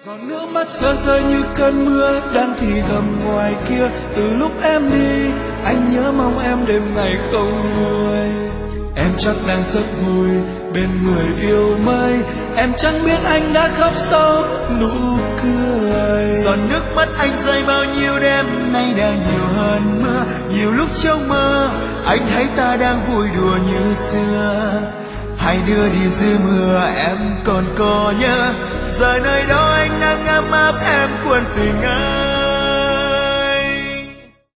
Giọt nước mắt rơi rơi như cơn mưa đang thì thầm ngoài kia. Từ lúc em đi anh nhớ mong em đêm ngày không nguôi. Em chắc đang rất vui bên người yêu mới. Em chẳng biết anh đã khóc sau nụ cười. Giọt nước mắt anh rơi bao nhiêu đêm nay đã nhiều hơn mưa. Nhiều lúc trong mơ anh thấy ta đang vui đùa như xưa. Hai đứa đi dưới mưa em còn có nhớ. Giờ nơi đó anh đang ấm áp em cuốn tình anh.